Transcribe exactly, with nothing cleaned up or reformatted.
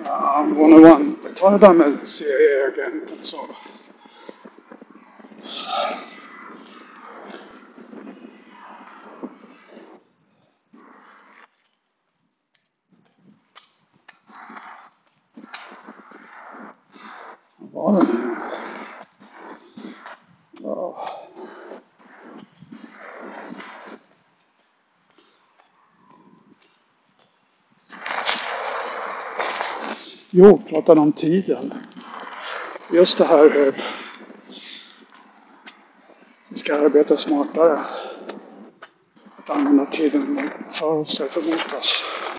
I'm gonna want, vi tar det där med C I A-agenten så. Vad var det nu? Ja. Jo, pratade om tiden. Just det här. Eh, vi ska arbeta smartare. Att använda tiden för oss och för mot oss.